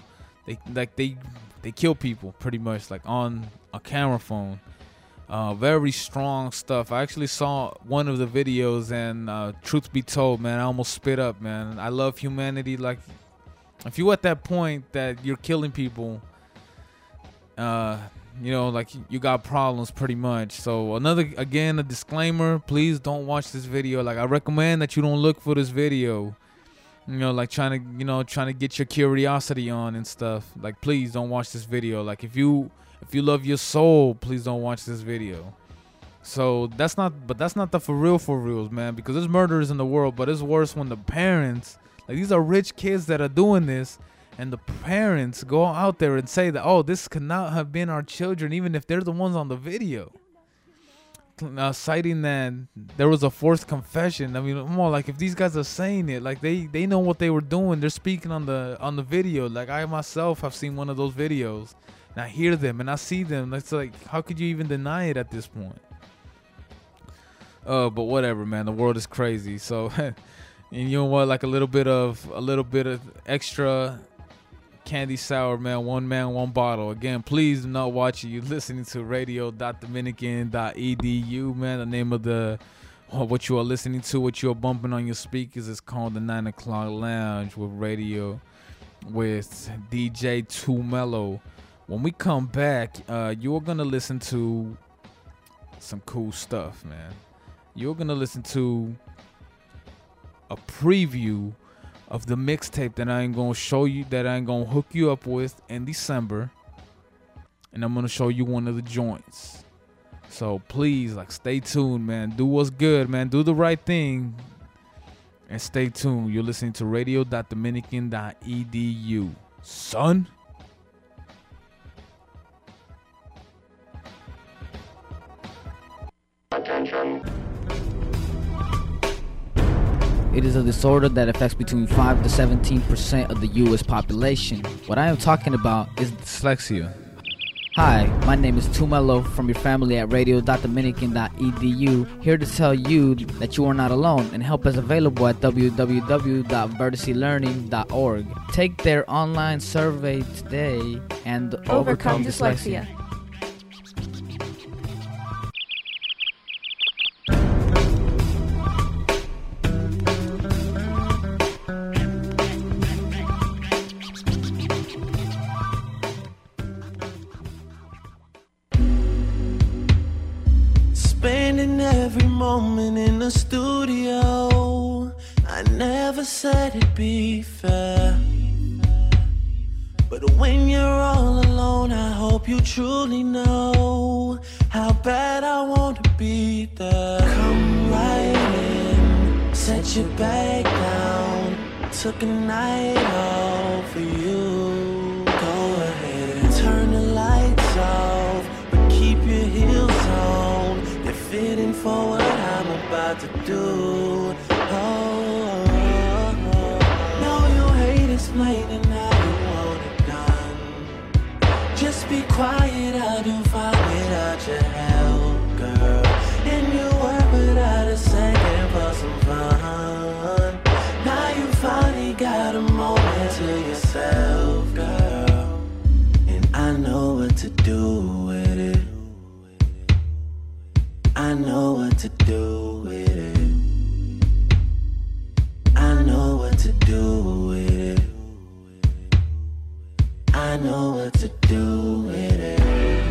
S1: they like they they kill people pretty much like on a camera phone. Uh, very strong stuff. I actually saw one of the videos, and uh, truth be told, man, I almost spit up, man. I love humanity. Like, if you at that point that you're killing people, uh, you know, like you got problems pretty much. So another, again, a disclaimer, please don't watch this video. Like, I recommend that you don't look for this video. You know, like trying to, you know, trying to get your curiosity on and stuff. Like, please don't watch this video. Like, if you... If you love your soul, please don't watch this video. So that's not, but that's not the for real for reals, man. Because there's murders in the world, but it's worse when the parents, like these are rich kids that are doing this, and the parents go out there and say that, oh, this could not have been our children, even if they're the ones on the video. Uh, citing that there was a forced confession. I mean, more like if these guys are saying it, like they they know what they were doing. They're speaking on the on the video. Like I myself have seen one of those videos. And I hear them and I see them. It's like, how could you even deny it at this point? Uh, but whatever, man. The world is crazy. So, and you know what? Like a little bit of a little bit of extra candy sour, man. One man, one bottle. Again, please do not watch it. You're listening to radio dot dominican dot e d u, man. The name of the what you are listening to, what you are bumping on your speakers is called the Nine O'clock Lounge with radio with D J Too Mellow. When we come back, uh, you're going to listen to some cool stuff, man. You're going to listen to a preview of the mixtape that I ain't going to show you, that I ain't going to hook you up with in December. And I'm going to show you one of the joints. So please, like, stay tuned, man. Do what's good, man. Do the right thing. And stay tuned. You're listening to radio dot dominican dot e d u. Son.
S13: Attention. It is a disorder that affects between five to seventeen percent of the U S population. What I am talking about is
S1: dyslexia.
S13: Hi, my name is Tumelo from your family at radio dot dominican dot e d u, here to tell you that you are not alone, and help is available at w w w dot vertice learning dot org. Take their online survey today and overcome, overcome dyslexia. dyslexia.
S6: Moment in the studio, I never said it'd be fair, but when you're all alone, I hope you truly know how bad I want to be there. Come right in, set your bag down, took a night off for you. Go ahead and turn the lights off, but keep your heels on. They're fitting for what I'm about to do. Oh, oh, oh. No, you hate explaining how you want it done. Just be quiet, I'll do fine without your help, girl. And you work without a second for some fun. Now you finally got a moment to yourself, girl. And I know what to do with it. I know what to do with it. I know what to do with it. I know what to do with it.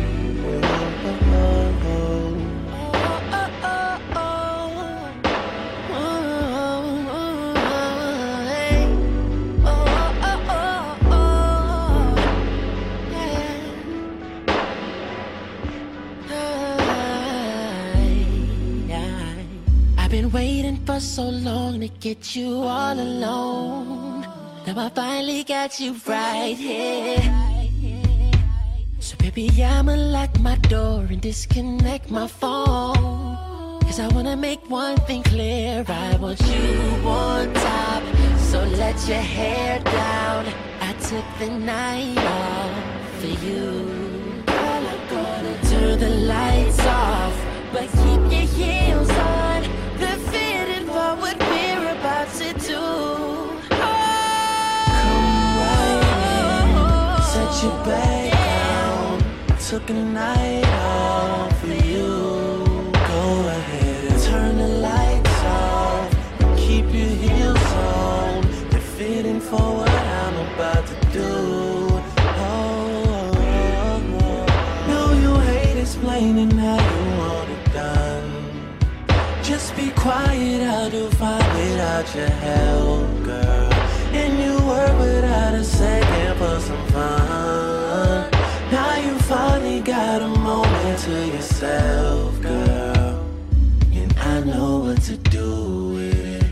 S6: I've been waiting for so long to get you all alone. Now I finally got you right here. So baby, I'ma lock my door and disconnect my phone. Cause I wanna make one thing clear, I want you on top. So let your hair down, I took the night off for you. Girl, I'm gonna turn the lights off, but keep your heels on. They're fitting for what we're about to do. Oh, come right in,
S14: you back down. Took a night off for you. Go ahead and turn the lights off. Keep your heels on. They're fitting for what I'm about to do. Oh, no, you hate explaining how you want it done. Just be quiet, I'll do fine without your help, girl. And you work without a second for some fun. Now you finally got a moment to yourself, girl. And I know what to do with it.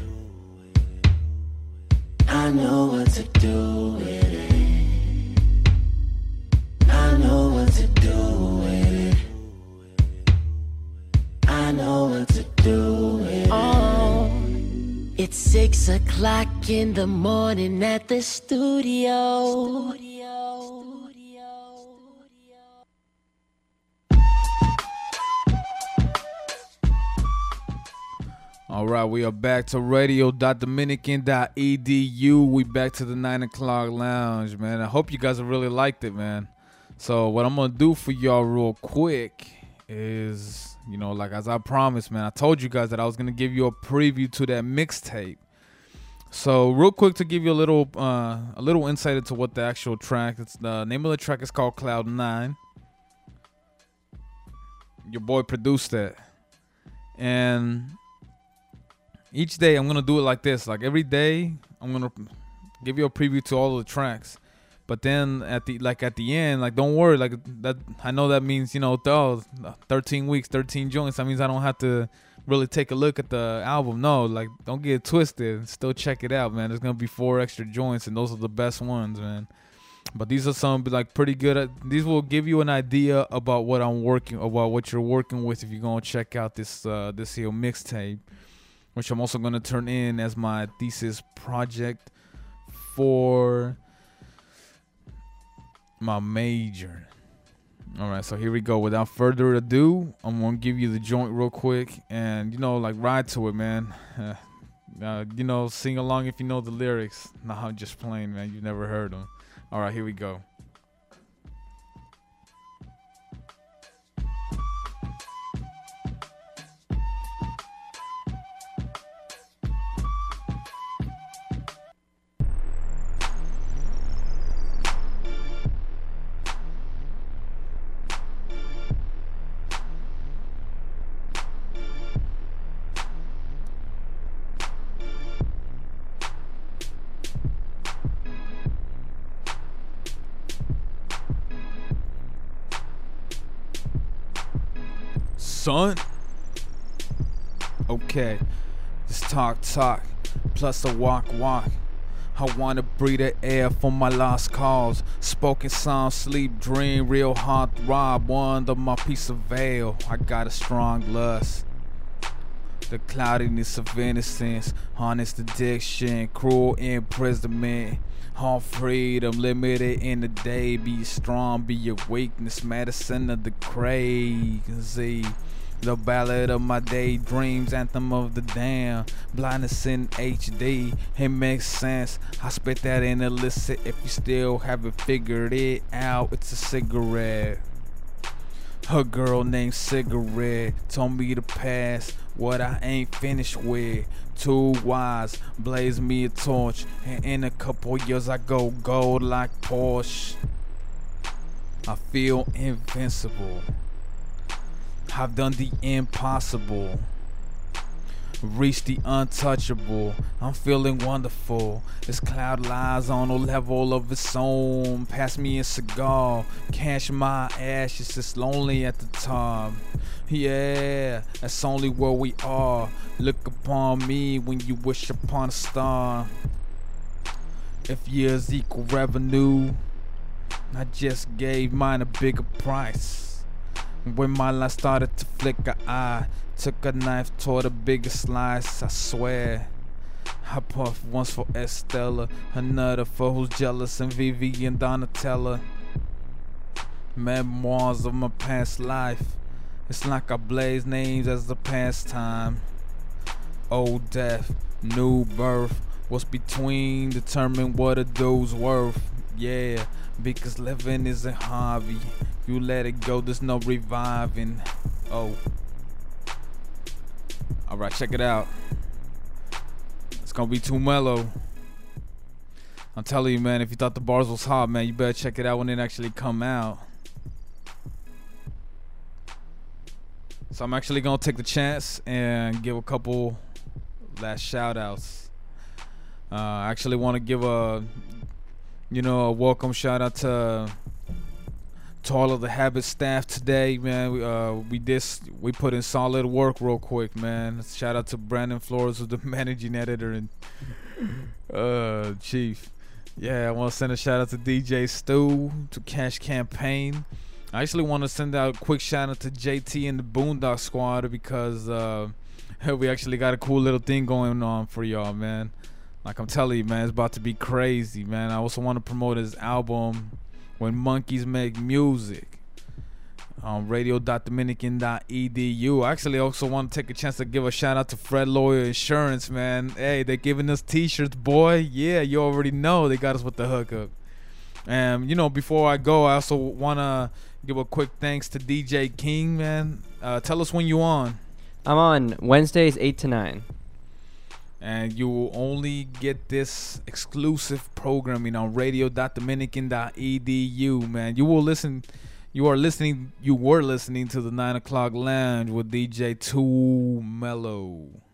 S14: I know what to do with it. I know what to do with it. I know what to do with it.
S15: Oh, it's six o'clock in the morning at the studio.
S1: All right, we are back to radio dot dominican dot e d u. We back to the nine o'clock lounge, man. I hope you guys have really liked it, man. So what I'm gonna do for y'all real quick is, you know, like as I promised, man, I told you guys that I was gonna give you a preview to that mixtape. So real quick to give you a little, uh, a little insight into what the actual track. It's the name of the track is called Cloud Nine. Your boy produced that, and each day I'm gonna do it like this. Like every day I'm gonna give you a preview to all the tracks, but then at the like at the end, like don't worry, like that I know that means, you know, oh, thirteen weeks, thirteen joints. That means I don't have to really take a look at the album. No, like don't get it twisted. Still check it out, man. There's gonna be four extra joints, and those are the best ones, man. But these are some like pretty good. At, these will give you an idea about what I'm working, about what you're working with if you're gonna check out this uh, this here mixtape, which I'm also going to turn in as my thesis project for my major. All right, so here we go. Without further ado, I'm going to give you the joint real quick and, you know, like ride to it, man. Uh, uh, you know, sing along if you know the lyrics. Nah, I'm just playing, man. You've never heard them. All right, here we go. Son. Okay, just talk, talk, plus a walk, walk. I wanna breathe the air for my lost cause. Spoken sound, sleep, dream, real heart throb. Wonder my piece of veil. I got a strong lust. The cloudiness of innocence, honest addiction, cruel imprisonment. All freedom limited in the day. Be strong, be your weakness, medicine of the crazy. The ballad of my daydreams, anthem of the damned. Blindness in H D, it makes sense. I spit that in illicit. If you still haven't figured it out, it's a cigarette. A girl named Cigarette told me to pass what I ain't finished with. Too wise, blaze me a torch, and in a couple years I go gold like Porsche. I feel invincible. I've done the impossible, reached the untouchable. I'm feeling wonderful. This cloud lies on a level of its own. Pass me a cigar, cash my ashes. It's lonely at the top. Yeah, that's only where we are. Look upon me when you wish upon a star. If years equal revenue, I just gave mine a bigger price. When my life started to flicker, I took a knife toward a bigger slice. I swear, I puffed once for Estella, another for who's jealous, and Vivi and Donatella. Memoirs of my past life. It's like I blaze names as the pastime. Old death, new birth. What's between determine what a dude's worth. Yeah, because living is a hobby. You let it go, there's no reviving. Oh. Alright, check it out. It's gonna be too mellow. I'm telling you, man, if you thought the bars was hot, man, you better check it out when it actually come out. So I'm actually gonna take the chance and give a couple last shout outs. Uh, I actually want to give a, you know, a welcome shout out to to all of the Habit staff today, man. We, uh, we did we put in solid work real quick, man. Shout out to Brandon Flores, who's the managing editor and uh, chief. Yeah, I want to send a shout out to D J Stu, to Cash Campaign. I actually want to send out a quick shout out to J T and the Boondock Squad because uh, we actually got a cool little thing going on for y'all, man. Like I'm telling you, man, it's about to be crazy, man. I also want to promote his album, When Monkeys Make Music, on radio dot dominican dot e d u. I actually also want to take a chance to give a shout out to Fred Lawyer Insurance, man. Hey, they're giving us t-shirts, boy. Yeah, you already know they got us with the hookup. And, you know, before I go, I also want to give a quick thanks to D J King, man. Uh, tell us when you on.
S2: I'm on Wednesdays eight to nine.
S1: And you will only get this exclusive programming on radio dot dominican dot e d u, man. You will listen, you are listening, you were listening to the nine o'clock Lounge with D J Too Mellow.